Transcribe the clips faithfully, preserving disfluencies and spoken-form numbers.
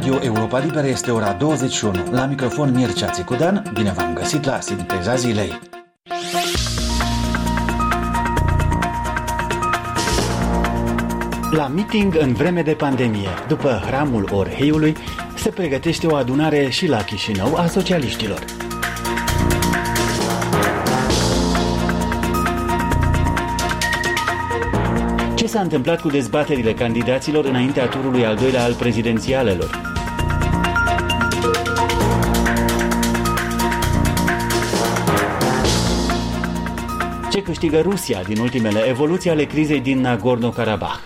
Radio Europa Liberă este ora douăzeci și unu. La microfon Mircea Țicudan, bine v-am găsit la Sinteza Zilei. La meeting în vreme de pandemie, după hramul Orheiului, se pregătește o adunare și la Chișinău a socialiștilor. Ce s-a întâmplat cu dezbaterile candidaților înaintea turului al doilea al prezidențialelor? Ce câștigă Rusia din ultimele evoluții ale crizei din Nagorno-Karabakh?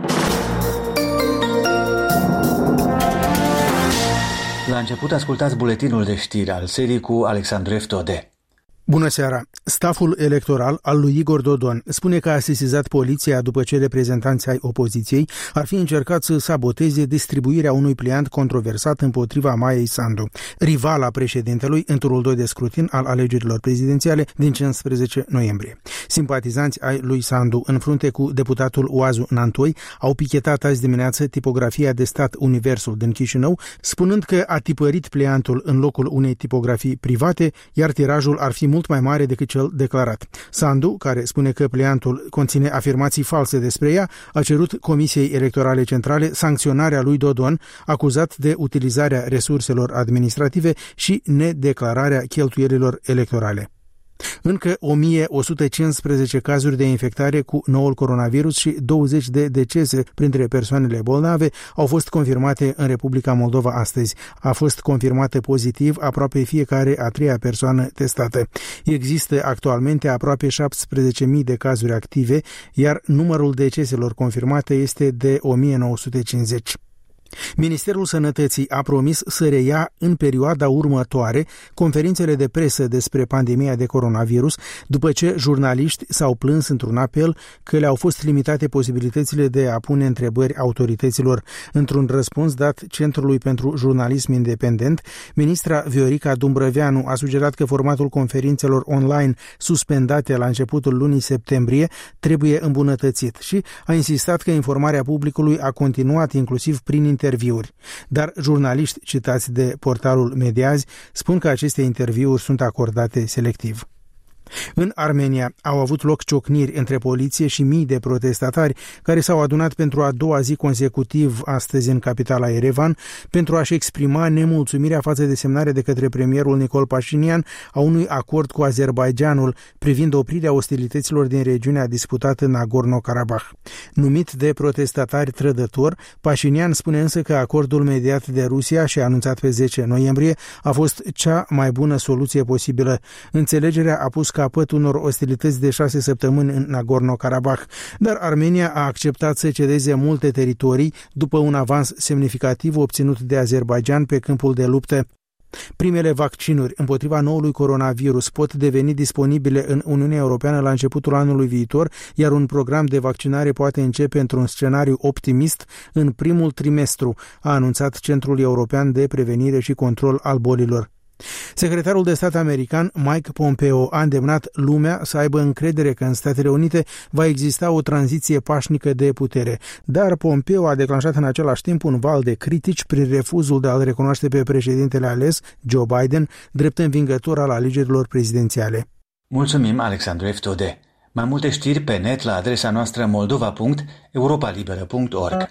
La început ascultați buletinul de știri al serii cu Alexandru Eftode. Bună seara! Staful electoral al lui Igor Dodon spune că a sesizat poliția după ce reprezentanții ai opoziției ar fi încercat să saboteze distribuirea unui pliant controversat împotriva Maiei Sandu, rivala președintelui în turul doi de scrutin al alegerilor prezidențiale din cincisprezece noiembrie. Simpatizanți ai lui Sandu, în frunte cu deputatul Oazu Nantoi, au pichetat azi dimineață tipografia de stat Universul din Chișinău, spunând că a tipărit pliantul în locul unei tipografii private, iar tirajul ar fi mult mai mare decât cel declarat. Sandu, care spune că pliantul conține afirmații false despre ea, a cerut Comisiei Electorale Centrale sancționarea lui Dodon, acuzat de utilizarea resurselor administrative și nedeclararea cheltuielilor electorale. Încă o mie o sută cincisprezece cazuri de infectare cu noul coronavirus și douăzeci de decese printre persoanele bolnave au fost confirmate în Republica Moldova astăzi. A fost confirmată pozitiv aproape fiecare a treia persoană testată. Există actualmente aproape șaptesprezece mii de cazuri active, iar numărul deceselor confirmate este de o mie nouă sute cincizeci. Ministerul Sănătății a promis să reia în perioada următoare conferințele de presă despre pandemia de coronavirus, după ce jurnaliști s-au plâns într-un apel că le-au fost limitate posibilitățile de a pune întrebări autorităților. Într-un răspuns dat Centrului pentru Jurnalism Independent, ministra Viorica Dumbrăveanu a sugerat că formatul conferințelor online suspendate la începutul lunii septembrie trebuie îmbunătățit și a insistat că informarea publicului a continuat inclusiv prin interviuri, dar jurnaliști citați de portalul Mediazi spun că aceste interviuri sunt acordate selectiv. În Armenia au avut loc ciocniri între poliție și mii de protestatari care s-au adunat pentru a doua zi consecutiv astăzi în capitala Yerevan pentru a-și exprima nemulțumirea față de semnarea de către premierul Nicol Pașinian a unui acord cu Azerbaidjanul privind oprirea ostilităților din regiunea disputată Nagorno-Karabakh. Numit de protestatari trădător, Pașinian spune însă că acordul mediat de Rusia și anunțat pe zece noiembrie a fost cea mai bună soluție posibilă. Înțelegerea a pus capăt unor ostilități de șase săptămâni în Nagorno-Karabakh, dar Armenia a acceptat să cedeze multe teritorii după un avans semnificativ obținut de Azerbaidjan pe câmpul de luptă. Primele vaccinuri împotriva noului coronavirus pot deveni disponibile în Uniunea Europeană la începutul anului viitor, iar un program de vaccinare poate începe într-un scenariu optimist în primul trimestru, a anunțat Centrul European de Prevenire și Control al Bolilor. Secretarul de stat american Mike Pompeo a îndemnat lumea să aibă încredere că în Statele Unite va exista o tranziție pașnică de putere, dar Pompeo a declanșat în același timp un val de critici prin refuzul de a-l recunoaște pe președintele ales, Joe Biden, drept învingător al alegerilor prezidențiale. Mulțumim, Alexandru Eftode. Mai multe știri pe net la adresa noastră moldova punct europa liberă punct org.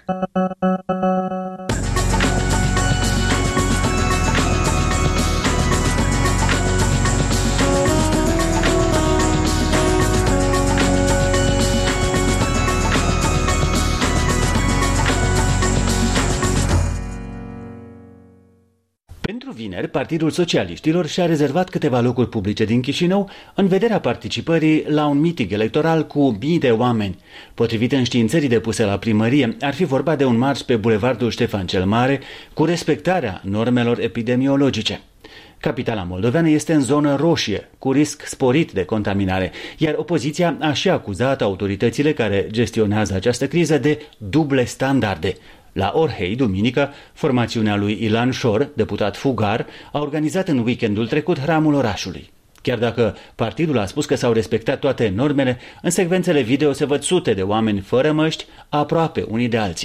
Pentru vineri, Partidul Socialiștilor și-a rezervat câteva locuri publice din Chișinău în vederea participării la un miting electoral cu mii de oameni. Potrivit înștiințării depuse la primărie, ar fi vorba de un marș pe bulevardul Ștefan cel Mare cu respectarea normelor epidemiologice. Capitala moldoveană este în zonă roșie, cu risc sporit de contaminare, iar opoziția a și acuzat autoritățile care gestionează această criză de duble standarde. La Orhei, duminică, formațiunea lui Ilan Șor, deputat fugar, a organizat în weekendul trecut hramul orașului. Chiar dacă partidul a spus că s-au respectat toate normele, în secvențele video se văd sute de oameni fără măști, aproape unii de alții.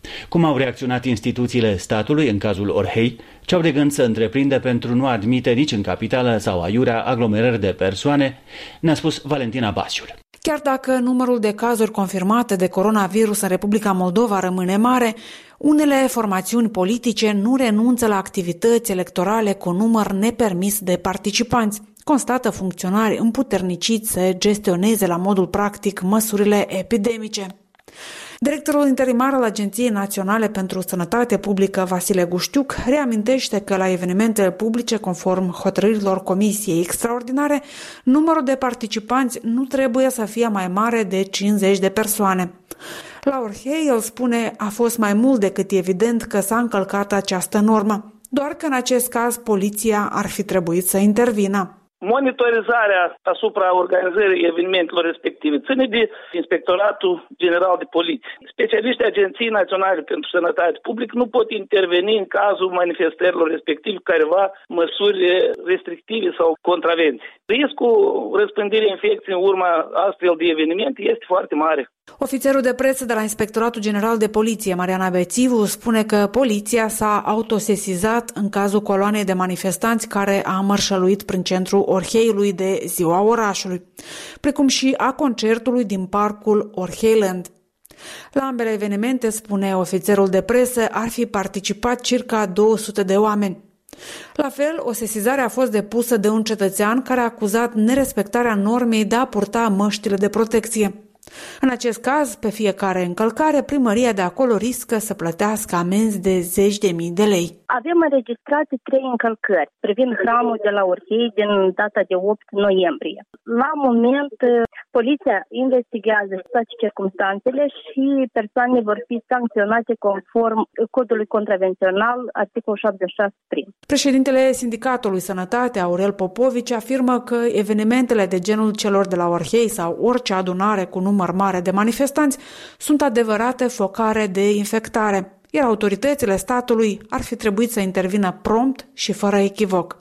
Cum au reacționat instituțiile statului în cazul Orhei, ce au de gând să întreprindă pentru nu admite nici în capitală sau aiurea aglomerări de persoane, ne-a spus Valentina Basiul. Chiar dacă numărul de cazuri confirmate de coronavirus în Republica Moldova rămâne mare, unele formațiuni politice nu renunță la activități electorale cu număr nepermis de participanți, constată funcționari împuterniciți să gestioneze la modul practic măsurile epidemice. Directorul interimar al Agenției Naționale pentru Sănătate Publică, Vasile Guștiuc, reamintește că la evenimentele publice, conform hotărârilor Comisiei Extraordinare, numărul de participanți nu trebuie să fie mai mare de cincizeci de persoane. La Orhei, el spune, a fost mai mult decât evident că s-a încălcat această normă, doar că în acest caz poliția ar fi trebuit să intervină. Monitorizarea asupra organizării evenimentelor respective ține de Inspectoratul General de Poliție. Specialiștii Agenției Naționale pentru Sănătate Publică nu pot interveni în cazul manifestărilor respective careva măsuri restrictive sau contravenții. Riscul răspândirii infecției în urma astfel de evenimente este foarte mare. Ofițerul de presă de la Inspectoratul General de Poliție, Mariana Bețivu, spune că poliția s-a autosesizat în cazul coloanei de manifestanți care a mărșăluit prin centrul Orheiului de Ziua Orașului, precum și a concertului din parcul Orheiland. La ambele evenimente, spune ofițerul de presă, ar fi participat circa două sute de oameni. La fel, o sesizare a fost depusă de un cetățean care a acuzat nerespectarea normei de a purta măștile de protecție. În acest caz, pe fiecare încălcare, primăria de acolo riscă să plătească amenzi de zeci de mii de lei. Avem înregistrate trei încălcări privind hramul de la Orhei din data de opt noiembrie. La moment, poliția investigează toate circumstanțele și persoanele vor fi sancționate conform codului contravențional, articolul șaptezeci și șase prim. Președintele Sindicatului Sănătate, Aurel Popovici, afirmă că evenimentele de genul celor de la Orhei sau orice adunare cu număr mare de manifestanți sunt adevărate focare de infectare, iar autoritățile statului ar fi trebuit să intervină prompt și fără echivoc.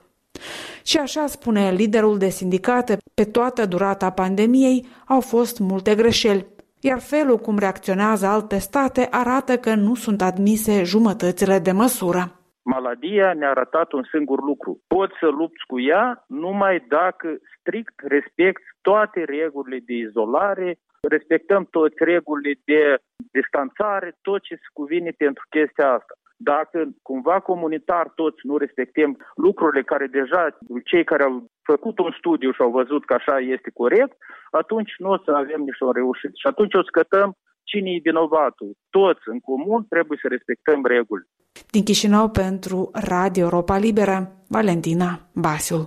Și așa spune liderul de sindicate, pe toată durata pandemiei au fost multe greșeli, iar felul cum reacționează alte state arată că nu sunt admise jumătățile de măsură. Maladia ne-a arătat un singur lucru. Poți să lupți cu ea numai dacă strict respecti toate regulile de izolare, respectăm toate regulile de distanțare, tot ce se cuvine pentru chestia asta. Dacă cumva comunitar toți nu respectăm lucrurile care deja cei care au făcut un studiu și au văzut că așa este corect, atunci nu o să avem nicio reușită. Și atunci o scătăm cine e vinovatul. Toți în comun trebuie să respectăm reguli. Din Chișinău pentru Radio Europa Liberă, Valentina Basiul.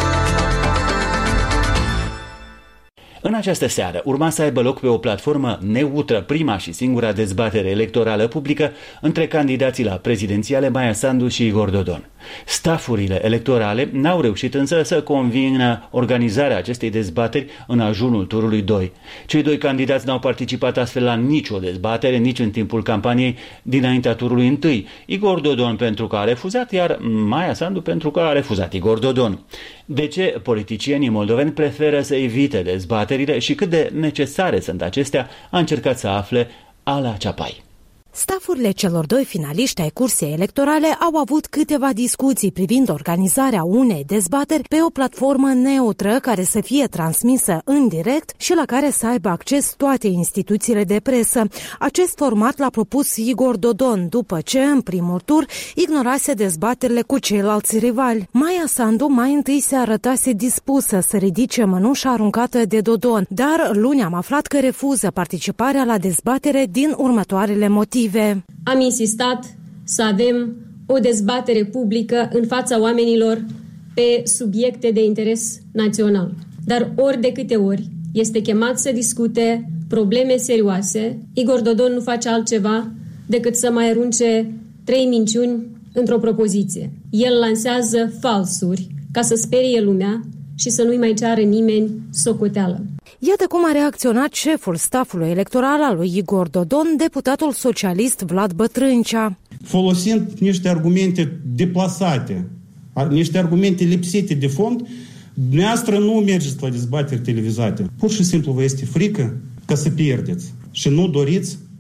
În această seară urma să aibă loc pe o platformă neutră prima și singura dezbatere electorală publică între candidații la prezidențiale Maia Sandu și Igor Dodon. Stafurile electorale n-au reușit însă să convină organizarea acestei dezbateri în ajunul turului doi. Cei doi candidați n-au participat astfel la nicio dezbatere, nici în timpul campaniei dinaintea turului întâi. Igor Dodon pentru că a refuzat, iar Maia Sandu pentru că a refuzat Igor Dodon. De ce politicienii moldoveni preferă să evite dezbaterile și cât de necesare sunt acestea, a încercat să afle Ala Ceapai. Stafurile celor doi finaliști ai cursei electorale au avut câteva discuții privind organizarea unei dezbateri pe o platformă neutră care să fie transmisă în direct și la care să aibă acces toate instituțiile de presă. Acest format l-a propus Igor Dodon după ce, în primul tur, ignorase dezbaterile cu ceilalți rivali. Maia Sandu mai întâi se arătase dispusă să ridice mănușa aruncată de Dodon, dar luni am aflat că refuză participarea la dezbatere din următoarele motive. Am insistat să avem o dezbatere publică în fața oamenilor pe subiecte de interes național. Dar ori de câte ori este chemat să discute probleme serioase, Igor Dodon nu face altceva decât să mai arunce trei minciuni într-o propoziție. El lansează falsuri ca să sperie lumea și să nu-i mai ceară nimeni socoteală. Iată cum a reacționat șeful stafului electoral al lui Igor Dodon, deputatul socialist Vlad Bătrâncea. Folosind niște argumente deplasate, niște argumente lipsite de fond, dumneavoastră nu mergeți la dezbateri televizate. Pur și simplu vă este frică ca să pierdeți și nu doriți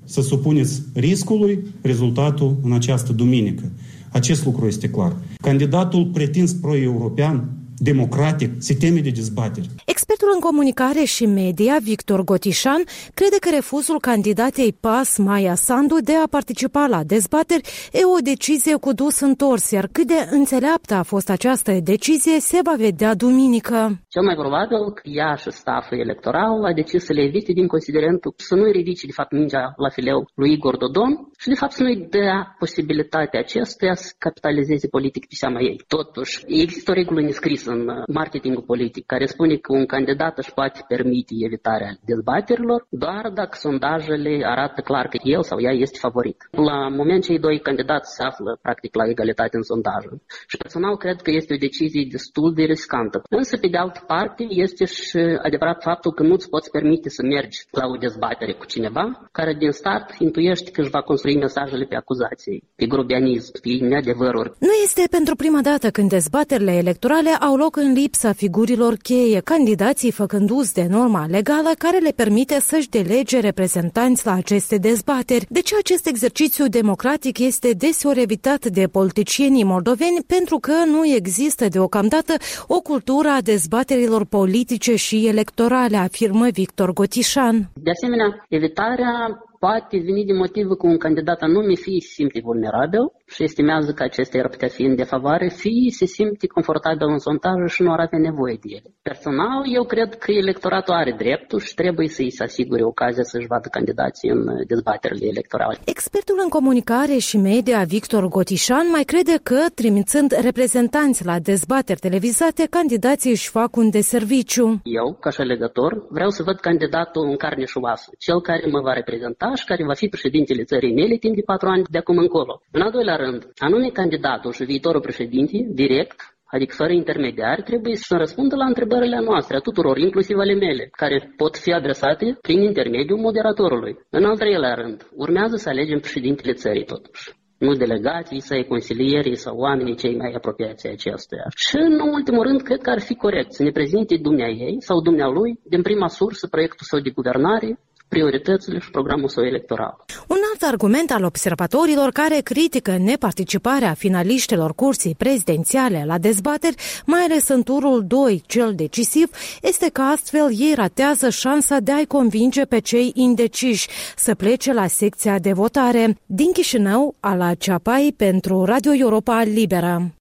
să supuneți riscului rezultatul în această duminică. Acest lucru este clar. Candidatul pretins pro-european, democratic, se teme de dezbateri. Expertul în comunicare și media, Victor Gotișan, crede că refuzul candidatei P A S, Maia Sandu, de a participa la dezbateri e o decizie cu dus întors, iar cât de înțeleaptă a fost această decizie se va vedea duminică. Cel mai probabil că ea și staful electoral a decis să le evite din considerentul să nu-i ridice, de fapt, mingea la fileu lui Igor Dodon și, de fapt, să nu-i dea posibilitatea acestuia să capitalizeze politic pe seama ei. Totuși, există o regulă nescrisă în marketingul politic care spune că un candidat își poate permite evitarea dezbaterilor doar dacă sondajele arată clar că el sau ea este favorit. La moment cei doi candidați se află practic la egalitate în sondaje și personal cred că este o decizie destul de riscantă. Însă pe de altă parte este și adevărat faptul că nu-ți poți permite să mergi la o dezbatere cu cineva care din start intuiește că își va construi mesajele pe acuzații, pe grobianism, pe neadevăruri. Nu este pentru prima dată când dezbaterile electorale au loc în lipsa figurilor cheie, candidații făcând uz de norma legală care le permite să-și delege reprezentanți la aceste dezbateri. De ce acest exercițiu democratic este deseori evitat de politicienii moldoveni? Pentru că nu există deocamdată o cultură a dezbaterilor politice și electorale, afirmă Victor Gotișan. De asemenea, evitarea poate veni din motivul că un candidat anume fie se simte vulnerabil și estimează că acesta ar putea fi în defavoare, fie se simte confortabil în sondaj și nu ar avea nevoie de ele. Personal, eu cred că electoratul are dreptul și trebuie să-i se asigure ocazia să-și vadă candidații în dezbaterile electorale. Expertul în comunicare și media Victor Gotișan mai crede că, trimițând reprezentanți la dezbateri televizate, candidații își fac un deserviciu. Eu, ca și alegător, vreau să văd candidatul în carne și oasă, cel care mă va reprezenta și care va fi președintele țării mele timp de patru ani de acum încolo. În al doilea rând, anume candidatul și viitorul președinte, direct, adică fără intermediari, trebuie să răspundă la întrebările noastre, a tuturor, inclusiv ale mele, care pot fi adresate prin intermediul moderatorului. În al treilea rând, urmează să alegem președintele țării totuși. Nu delegații, să consilierii sau oamenii cei mai apropiați acestuia. Și, în ultimul rând, cred că ar fi corect să ne prezinte dumneaei sau dumnealui, din prima sursă, proiectul său de guvernare, prioritățile și programul său electoral. Un alt argument al observatorilor care critică neparticiparea finaliștilor cursii prezidențiale la dezbateri, mai ales în turul doi, cel decisiv, este că astfel ei ratează șansa de a-i convinge pe cei indeciși să plece la secția de votare. Din Chișinău, Ala Ceapai pentru Radio Europa Liberă.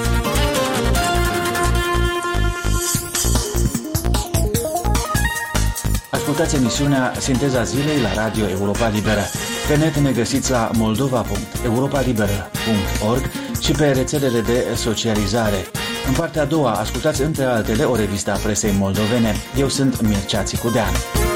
Ascultați emisiunea Sinteza Zilei la Radio Europa Liberă. Pe net ne găsiți la moldova punct europa liberă punct org și pe rețelele de socializare. În partea a doua ascultați între altele o revistă a presei moldovene. Eu sunt Mircea Țicudean.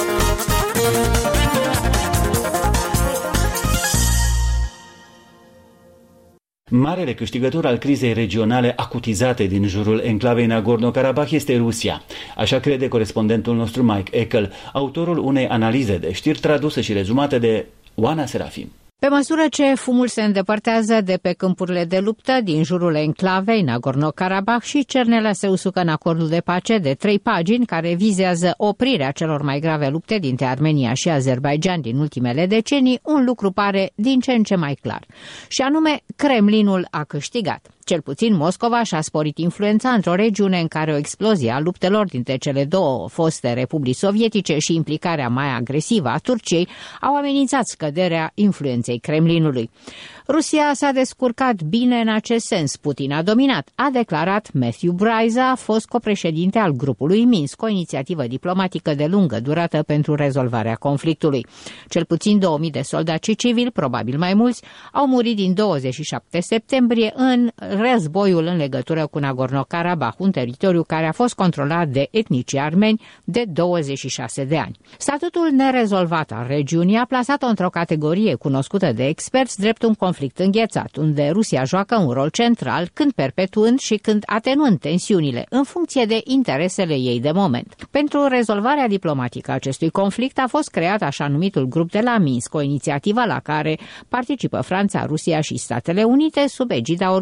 Marele câștigător al crizei regionale acutizate din jurul enclavei Nagorno-Karabakh este Rusia. Așa crede corespondentul nostru Mike Eckel, autorul unei analize de știri traduse și rezumate de Oana Serafim. Pe măsură ce fumul se îndepărtează de pe câmpurile de luptă din jurul enclavei Nagorno-Karabakh și cernele se usucă în acordul de pace de trei pagini care vizează oprirea celor mai grave lupte dintre Armenia și Azerbaidjan din ultimele decenii, un lucru pare din ce în ce mai clar. Și anume, Kremlinul a câștigat. Cel puțin Moscova și-a sporit influența într-o regiune în care o explozie a luptelor dintre cele două foste republici sovietice și implicarea mai agresivă a Turciei au amenințat scăderea influenței Kremlinului. Rusia s-a descurcat bine în acest sens. Putin a dominat, a declarat Matthew Braiza, fost copreședinte al grupului Minsk, o inițiativă diplomatică de lungă durată pentru rezolvarea conflictului. Cel puțin două mii de soldați civili, probabil mai mulți, au murit din douăzeci și șapte septembrie în războiul în legătură cu Nagorno-Karabakh, un teritoriu care a fost controlat de etnicii armeni de douăzeci și șase de ani. Statutul nerezolvat al regiunii a plasat-o într-o categorie cunoscută de experți drept un conflict înghețat, unde Rusia joacă un rol central, când perpetuând și când atenuând tensiunile, în funcție de interesele ei de moment. Pentru rezolvarea diplomatică a acestui conflict a fost creat așa numitul grup de la Minsk, o inițiativă la care participă Franța, Rusia și Statele Unite sub egida Organizației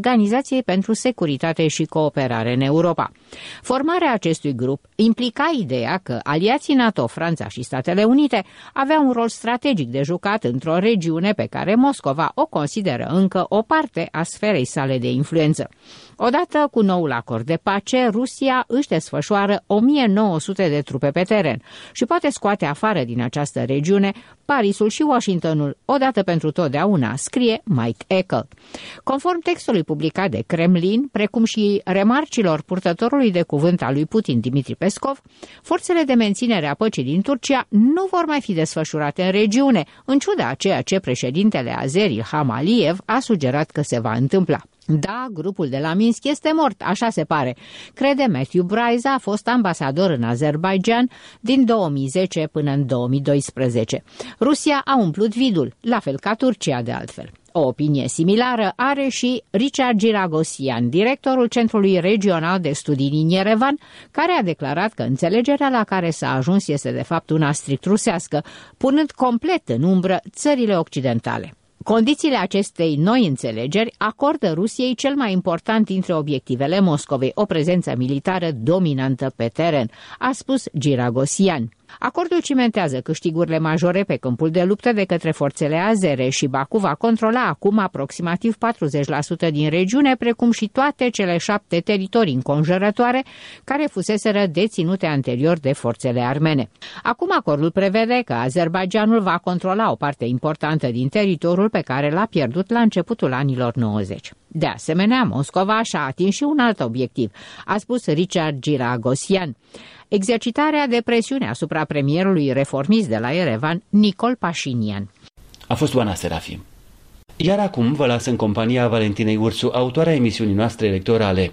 Organizației pentru Securitate și Cooperare în Europa. Formarea acestui grup implica ideea că aliații NATO, Franța și Statele Unite aveau un rol strategic de jucat într-o regiune pe care Moscova o consideră încă o parte a sferei sale de influență. Odată cu noul acord de pace, Rusia își desfășoară o mie nouă sute de trupe pe teren și poate scoate afară din această regiune Parisul și Washingtonul odată pentru totdeauna, scrie Mike Eckel. Conform textului publicat de Kremlin, precum și remarcilor purtătorului de cuvânt al lui Putin, Dmitri Peskov, forțele de menținere a păcii din Turcia nu vor mai fi desfășurate în regiune, în ciuda a ceea ce președintele azeri Ilham Aliyev a sugerat că se va întâmpla. Da, grupul de la Minsk este mort, așa se pare, crede Matthew Braiza, a fost ambasador în Azerbaijan din două mii zece până în două mii doisprezece. Rusia a umplut vidul, la fel ca Turcia de altfel. O opinie similară are și Richard Giragosian, directorul Centrului Regional de Studii din Yerevan, care a declarat că înțelegerea la care s-a ajuns este de fapt una strict rusească, punând complet în umbră țările occidentale. Condițiile acestei noi înțelegeri acordă Rusiei cel mai important dintre obiectivele Moscovei, o prezență militară dominantă pe teren, a spus Giragosian. Acordul cimentează câștigurile majore pe câmpul de luptă de către forțele azere și Baku va controla acum aproximativ patruzeci la sută din regiune, precum și toate cele șapte teritorii înconjurătoare care fuseseră deținute anterior de forțele armene. Acum acordul prevede că Azerbaijanul va controla o parte importantă din teritoriul pe care l-a pierdut la începutul anilor nouăzeci. De asemenea, Moscova și-a atins și un alt obiectiv, a spus Richard Giragosian: exercitarea de presiune asupra premierului reformist de la Yerevan, Nicol Pașinian. A fost Oana Serafim. Iar acum vă las în compania Valentinei Ursu, autoarea emisiunii noastre electorale.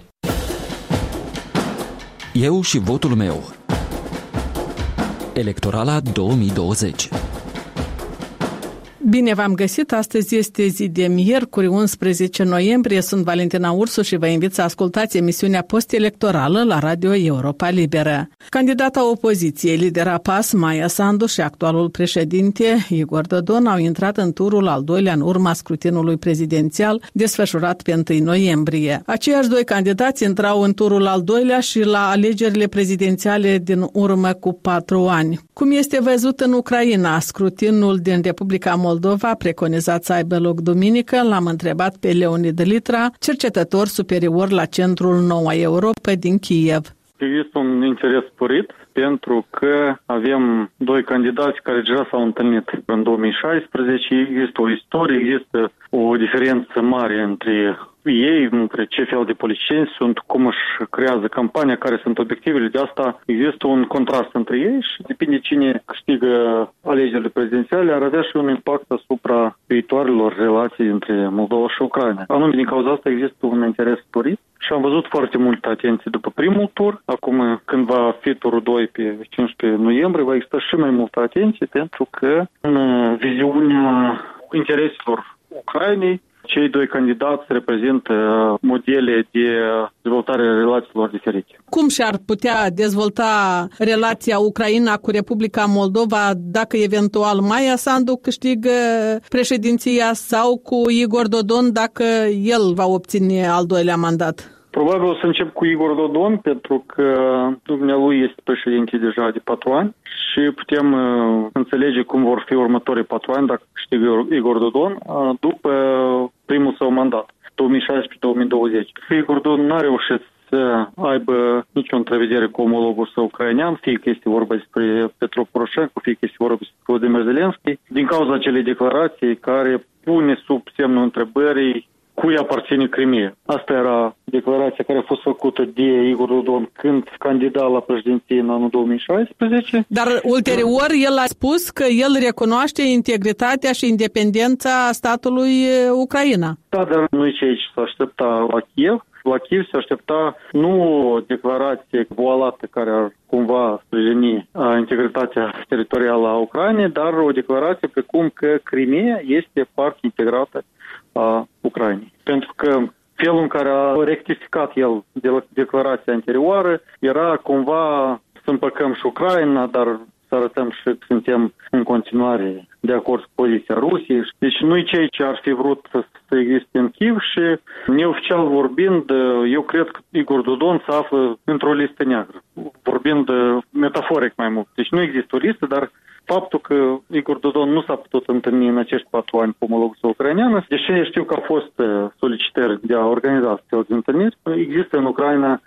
Eu și votul meu. Electorala două mii douăzeci. Bine v-am găsit! Astăzi este zi de miercuri, unsprezece noiembrie. Sunt Valentina Ursu și vă invit să ascultați emisiunea post-electorală la Radio Europa Liberă. Candidata opoziției, lidera P A S, Maia Sandu, și actualul președinte, Igor Dodon, au intrat în turul al doilea în urma scrutinului prezidențial desfășurat pe întâi noiembrie. Aceiași doi candidați intrau în turul al doilea și la alegerile prezidențiale din urmă cu patru ani. Cum este văzut în Ucraina, scrutinul din Republica Moldova preconizat să aibă loc duminică, l-am întrebat pe Leonid Litra, cercetător superior la Centrul Noua Europa din Kiev. Există un interes sporit pentru că avem doi candidați care deja s-au întâlnit în două mii șaisprezece. Există o istorie, există o diferență mare între ei, între ce fel de politicieni sunt, cum își creează campania, care sunt obiectivele. De asta există un contrast între ei și depinde cine câștigă alegerile prezidențiale, ar avea și un impact asupra viitoarelor relații între Moldova și Ucraina. Anume, din cauza asta există un interes sporit și am văzut foarte multă atenție după primul tur. Acum, când va fi turul doi pe cincisprezece noiembrie, va exista și mai multă atenție pentru că în viziunea intereselor Ucrainei, cei doi candidați reprezintă modele de dezvoltare a relațiilor diferite. Cum și-ar putea dezvolta relația Ucraina cu Republica Moldova dacă eventual Maia Sandu câștigă președinția sau cu Igor Dodon dacă el va obține al doilea mandat? Probabil o să încep cu Igor Dodon, pentru că dumnealui este președinte deja de patru ani și putem uh, înțelege cum vor fi următorii patru ani dacă câștigă Igor Dodon uh, după primul său mandat, două mii șaisprezece două mii douăzeci. Igor Dodon n-a reușit să aibă nicio întrevedere cu omologul său ucrainean, fie că este vorba despre Petro Poroșenko, fie că este vorba despre Volodymyr Zelenski, din cauza acelei declarații care pune sub semnul întrebării cui aparține Crimea. Asta era declarația care a fost făcută de Igor Dodon când candida la președinție în anul două mii șaisprezece. Dar ulterior el a spus că el recunoaște integritatea și independența statului Ucraina. Da, dar nu e ce se aștepta la Kiev. La Kiev se aștepta nu o declarație voalată care ar cumva sprijini integritatea teritorială a Ucrainei, dar o declarație precum că Crimea este parte integrată a Ucrainei. Pentru că felul în care a rectificat el de declarația anterioară era cumva să împăcăm și Ucraina, dar să arătăm și că suntem în continuare de acord cu poziția Rusiei. Deci nu-i cei ce ar fi vrut să, să existe în Kiev și neoficial vorbind, eu cred că Igor Dodon se află într-o listă neagră, vorbind metaforic mai mult. Deci nu există o listă, dar faptul că Igor Dodon nu s-a putut întâlni în acești patru ani cu omologul ucraineană, deși știu că au fost solicitări de a organiza astfel de întâlniri, există în Ucraina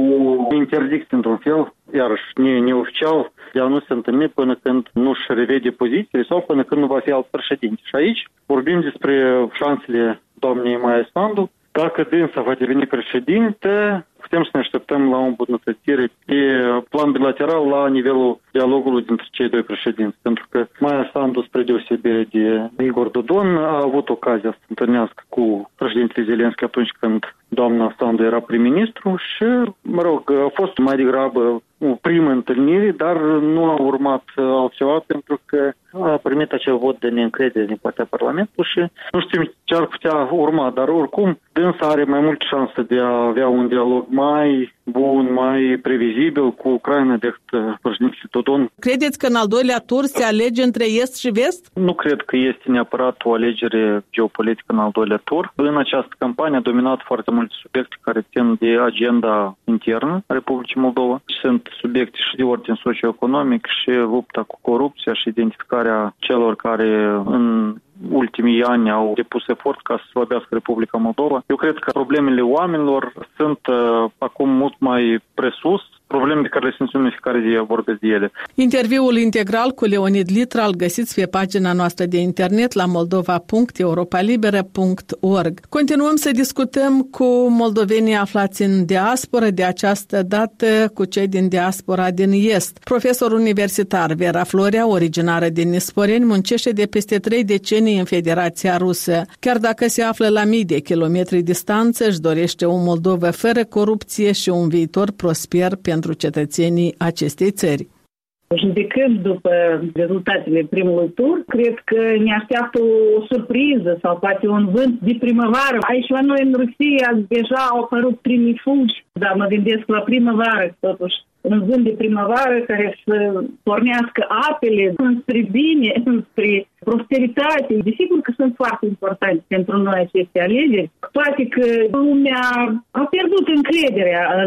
o interdicție într-un fel, iarăși ne, neoficial, de a nu se întâlni până când nu-și revede pozițiile sau până când nu va fi alt președinte. Și aici vorbim despre șansele doamnei Maia Sandu. Dacă dânsa va deveni președinte, putem să ne așteptăm la o îmbunătățire pe plan bilateral la nivelul dialogului dintre cei doi președinți. Pentru că Maia Sandu, spre deosebire de Igor Dodon, a avut ocazia să se întâlnească cu președintele Zelenski atunci când doamna Sandu era prim-ministru și, mă rog, a fost mai degrabă o primă întâlnire, dar nu a urmat altceva pentru că a primit acel vot de neîncredere din partea Parlamentului și nu știm ce ar putea urma, dar oricum dânsa are mai multe șanse de a avea un dialog mai bun, mai previzibil cu Ucraina decât președintele Dodon. Credeți că în al doilea tur se alege între est și vest? Nu cred că este neapărat o alegere geopolitică în al doilea tur. În această campanie a dominat foarte multe subiecte care țin de agenda internă a Republicii Moldova. Sunt subiecte și de ordin socioeconomic și lupta cu corupția și identificarea celor care în ultimii ani au depus efort ca să slăbească Republica Moldova. Eu cred că problemele oamenilor sunt uh, acum mult mai presus, probleme pe care le simțim în fiecare zi, vorbesc de ele. Interviul integral cu Leonid Litra îl găsiți pe pagina noastră de internet la moldova punct europa liberă punct org. Continuăm să discutăm cu moldovenii aflați în diasporă, de această dată cu cei din diaspora din Est. Profesor universitar Vera Florea, originară din Nisporeni, muncește de peste trei decenii în Federația Rusă. Chiar dacă se află la mii de kilometri distanță, își dorește o Moldovă fără corupție și un viitor prosper pentru cetățenii acestei țări. Judecând după rezultatele primului tur, cred că ne așteaptă o surpriză sau poate un vânt de primăvară. Aici la noi în Rusia deja au apărut primii fulgi, dar mă gândesc la primăvară totuși. Un vânt de primăvară care să pornească apele înspre bine, înspre prosperitate. Desigur că sunt foarte importante pentru noi aceste alegeri, toate că lumea a pierdut încrederea în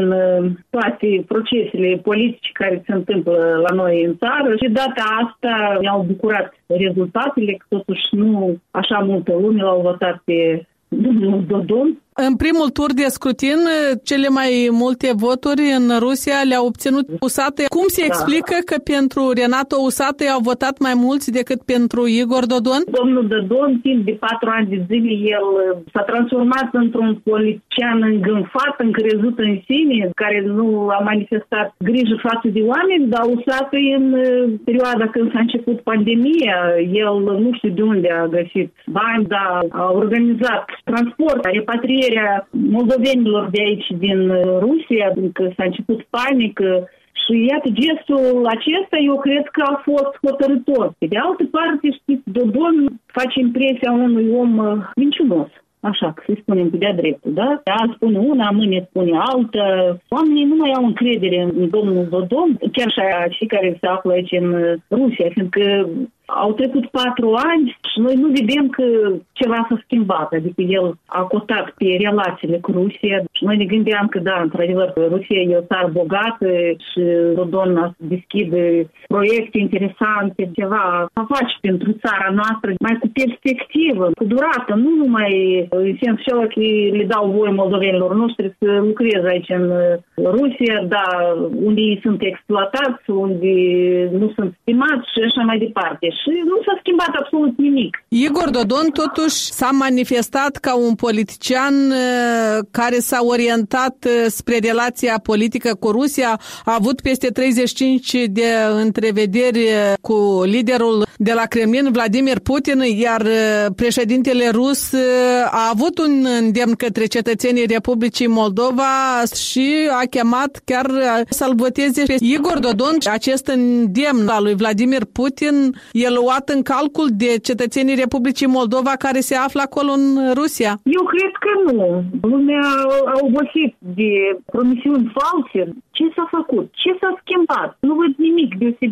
toate procesele politice care se întâmplă la noi în țară și data asta ne-au bucurat rezultatele, că totuși nu așa multă lume l-au votat pe domnul Dodon. În primul tur de scrutin, cele mai multe voturi în Rusia le-au obținut Usate. Cum se explică că pentru Renato Usate au votat mai mulți decât pentru Igor Dodon? Domnul Dodon, timp de patru ani de zile, el s-a transformat într-un politician îngânfat, încrezut în sine, care nu a manifestat grijă față de oameni, dar Usate în perioada când s-a început pandemia, el nu știu de unde a găsit bani, dar a organizat transport, repatriere moldovenilor de aici din Rusia, că s-a început panică și iată, gestul acesta eu cred că a fost hotărâtor. Pe de altă parte, știți, Dodon face impresia unui om minciunos. Așa, că să-i spunem pe de-a dreptul, da? Azi spune una, mâine spune altă. Oamenii nu mai au încredere în domnul Dodon, chiar și cei care se află aici în Rusia, fiindcă au trecut patru ani și noi nu vedem că ceva s-a schimbat, adică el a cotat pe relațiile cu Rusia și noi ne gândeam că da, într-adevăr, Rusia e o țară bogată și Dodon deschide proiecte interesante, ceva a face pentru țara noastră mai cu perspectivă, cu durată, nu numai în sensul acela că le dau voie moldovenilor noștri să lucreze aici în Rusia, dar unde ei sunt exploatați, unde nu sunt stimați și așa mai departe. Și nu s-a schimbat absolut nimic. Igor Dodon totuși s-a manifestat ca un politician care s-a orientat spre relația politică cu Rusia, a avut peste treizeci și cinci de întrevederi cu liderul de la Kremlin, Vladimir Putin, iar președintele rus a avut un îndemn către cetățenii Republicii Moldova și a chemat chiar să-l voteze pe Igor Dodon. Acest îndemn al lui Vladimir Putin e luat în calcul de cetățenii Republicii Moldova care se află acolo în Rusia? Eu cred că nu. Lumea a obosit de promisiuni false. Ce s-a făcut? Ce s-a schimbat? Nu văd nimic deosebit.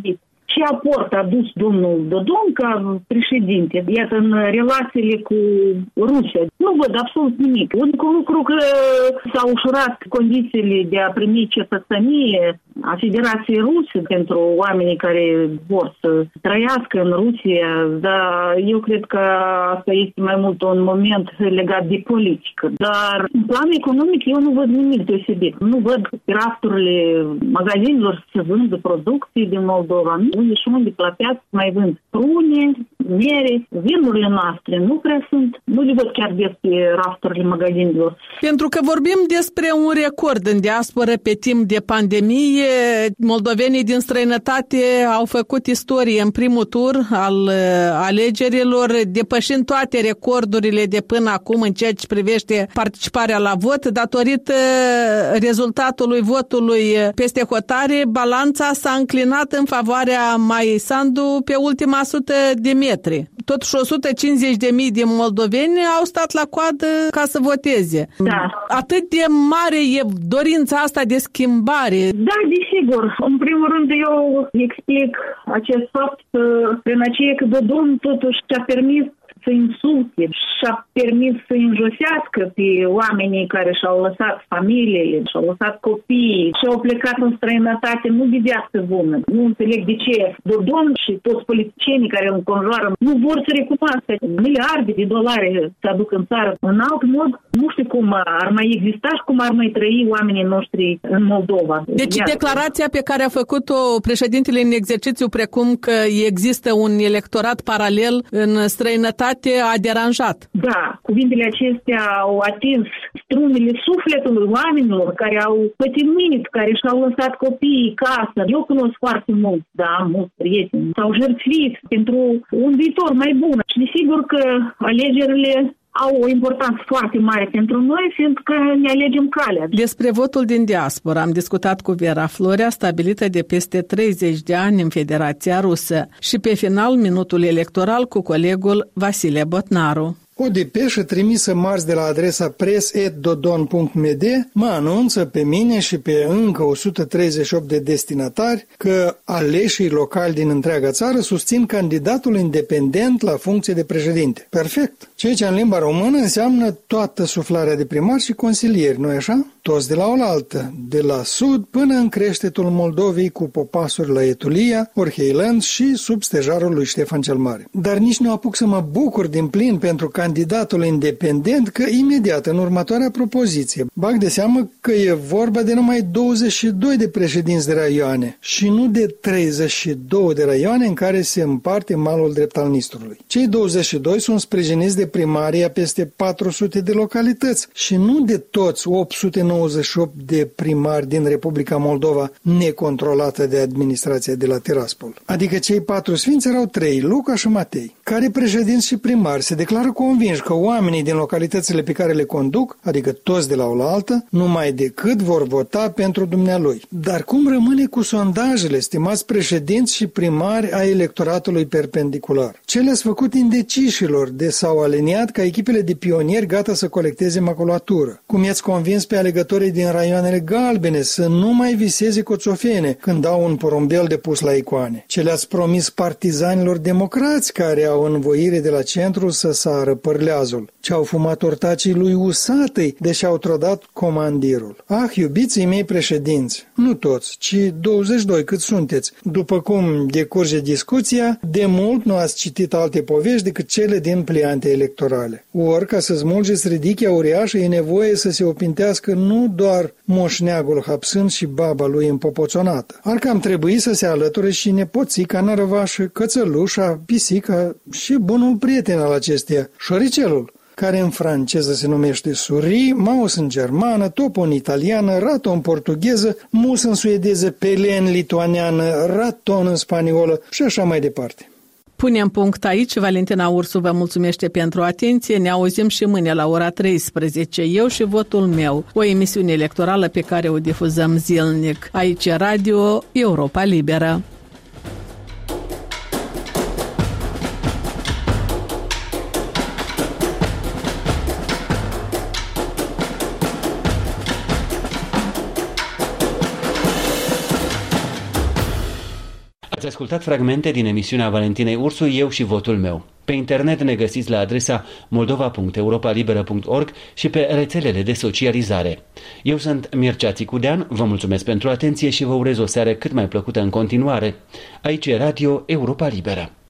ce aport a dus domnul Dodon ca președinte, iată, în relațiile cu Rusia. Nu văd absolut nimic. Unicul lucru că s-au ușurat condițiile de a primi cetățenie a Federației Ruse pentru oamenii care vor să trăiască în Rusia, dar eu cred că asta este mai mult un moment legat de politică. Dar în plan economic eu nu văd nimic deosebit. Nu văd rafturile magazinelor să vândă producții din Moldova. Unde și unde la piață mai vând prune, mere, vinurile noastre nu prea sunt. Nu le văd chiar despre rafturile magazinelor. Pentru că vorbim despre un record în diasporă pe timp de pandemie, moldovenii din străinătate au făcut istorie în primul tur al alegerilor, depășind toate recordurile de până acum în ceea ce privește participarea la vot. Datorită rezultatului votului peste hotare, balanța s-a înclinat în favoarea Maiei Sandu pe ultima sută de metri. Totuși o sută cincizeci de mii de moldoveni au stat la coadă ca să voteze. Da. Atât de mare e dorința asta de schimbare. Da, desigur. În primul rând eu explic acest fapt prin aceea că Dodon totuși și-a permis să insulte și-a permis să înjosească pe oamenii care și-au lăsat familiile, și-au lăsat copiii și-au plecat în străinătate, nu de viață bună. Nu înțeleg de ce Dodon și toți politicienii care îl înconjoară nu vor să recunoască miliarde de dolari să aduc în țară. În alt mod, nu știu cum ar mai exista și cum ar mai trăi oamenii noștri în Moldova. Deci Iar... declarația pe care a făcut-o președintele în exercițiu, precum că există un electorat paralel în străinătate, a deranjat. Da, cuvintele acestea au atins strunile sufletului oamenilor care au pătimit, care și-au lăsat copiii casă. Eu cunosc foarte mult, da, am mulți prieteni. S-au jertfit pentru un viitor mai bun. Și desigur că alegerile au o importanță foarte mare pentru noi, fiindcă ne alegem calea. Despre votul din diaspora am discutat cu Vera Florea, stabilită de peste treizeci de ani în Federația Rusă, și pe final minutul electoral cu colegul Vasile Botnaru. O depeșă trimisă marți de la adresa press punct dodon punct m d mă anunță pe mine și pe încă o sută treizeci și opt de destinatari că aleșii locali din întreaga țară susțin candidatul independent la funcție de președinte. Perfect! Ceea ce în limba română înseamnă toată suflarea de primari și consilieri, nu-i așa? Toți de la oaltă, de la sud până în creștetul Moldovei cu popasuri la Etulia, Orheiland și sub stejarul lui Ștefan cel Mare. Dar nici nu apuc să mă bucur din plin pentru candidatul independent că imediat în următoarea propoziție bag de seamă că e vorba de numai douăzeci și doi de președinți de raioane și nu de treizeci și doi de raioane în care se împarte malul drept al Nistrului. Cei douăzeci și doi sunt sprijiniți de primarii a peste patru sute de localități și nu de toți opt sute nouăzeci și opt de primari din Republica Moldova necontrolată de administrația de la Tiraspol. Adică cei patru sfinți erau trei, Luca și Matei, care președinți și primari se declară convinși că oamenii din localitățile pe care le conduc, adică toți de la oaltă, numai decât vor vota pentru dumnealui. Dar cum rămâne cu sondajele, stimați președinți și primari ai electoratului perpendicular? Ce le-ați făcut indecișilor de s-au aliniat ca echipele de pionieri gata să colecteze maculatură? Cum i-ați convins pe alegătorii din raioanele galbene să nu mai viseze coțofene când au un porumbel de pus la icoane? Ce le-ați promis partizanilor democrați care au învoire de la centru să sară părleazul? Ce au fumat ortacii lui Usatăi, deși au trădat comandirul? Ah, iubiții mei președinți, nu toți, ci douăzeci și doi cât sunteți. După cum decurge discuția, de mult nu ați citit alte povești decât cele din pliante electorale. Ori, ca să smulgeți ridichea uriașă, e nevoie să se opintească nu doar moșneagul hapsând și baba lui împopoțonată. Ar cam trebui să se alăture și nepoțica nărăvașă, cățălușa, pisica și bunul prieten al acesteia, șoricelul, care în franceză se numește suri, mouse în germană, topo în italiană, rato în portugheză, mus în suedeză, pelé în lituaniană, raton în spaniolă și așa mai departe. Punem punct aici. Valentina Ursu vă mulțumește pentru atenție. Ne auzim și mâine la ora treisprezece. Eu și votul meu, o emisiune electorală pe care o difuzăm zilnic. Aici Radio Europa Liberă. Ați ascultat fragmente din emisiunea Valentinei Ursu, Eu și votul meu. Pe internet ne găsiți la adresa moldova punct europalibera punct org și pe rețelele de socializare. Eu sunt Mircea Țicudean, vă mulțumesc pentru atenție și vă urez o seară cât mai plăcută în continuare. Aici e Radio Europa Liberă.